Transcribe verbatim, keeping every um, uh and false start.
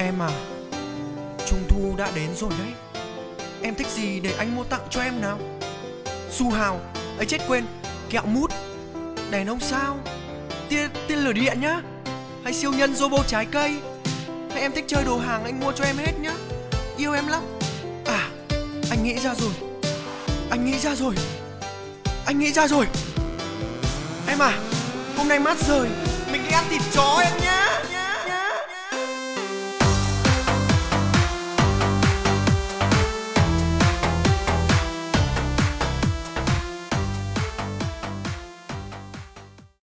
Em à, Trung thu đã đến rồi đấy. Em thích gì để anh mua tặng cho em nào? Su hào, ấy chết quên, kẹo mút, đèn ông sao, tia, tia lửa điện nhá. Hay siêu nhân robot trái cây. Hay em thích chơi đồ hàng anh mua cho em hết nhá. Yêu em lắm. À, anh nghĩ ra rồi. Anh nghĩ ra rồi. Anh nghĩ ra rồi. Em à, hôm nay mát rời, mình đi ăn thịt chó em nhá.